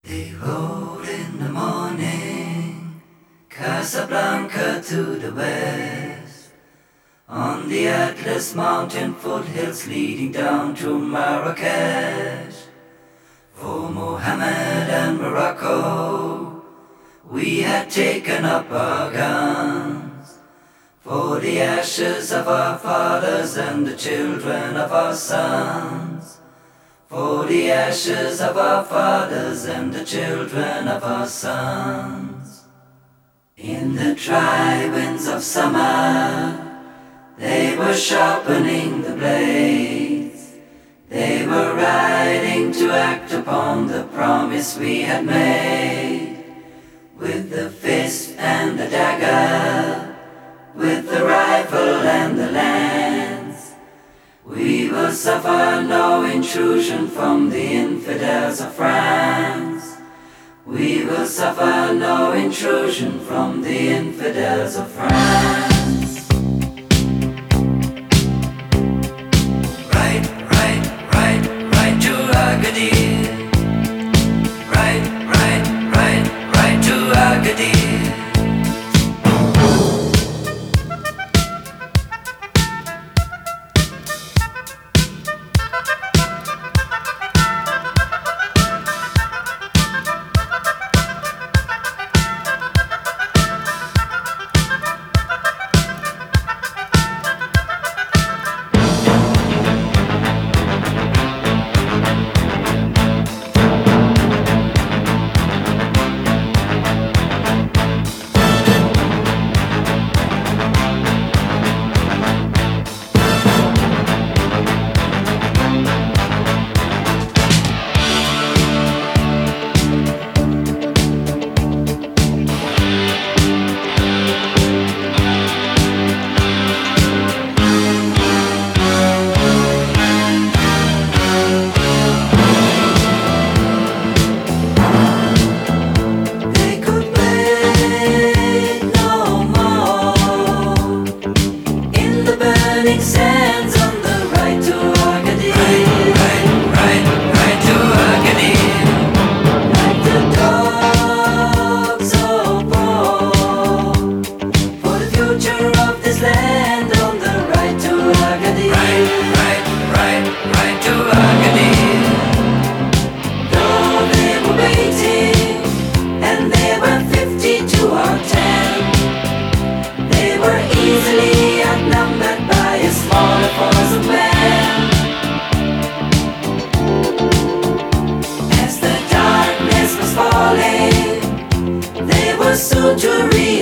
They rode in the morning, Casablanca to the west, on the Atlas mountain foothills leading down to Marrakesh. For Mohammed and Morocco, we had taken up our guns, for the ashes of our fathers and the children of our sons. For the ashes of our fathers and the children of our sons. In the dry winds of summer, they were sharpening the blades. They were riding to act upon the promise we had made. With the fist and the dagger, with the rifle and the lance, we will suffer no intrusion from the infidels of France. We will suffer no intrusion from the infidels of France. Right to Agadir. Right to Agadir. Sands on the right to Agadir. Right to Agadir. Like the dogs of war, for the future of this land on the right to Agadir. Right to Agadir. Though they were waiting, and they were 50 to our 10, they were easily outnumbered by a smaller force of men. As the darkness was falling, they were soon to reach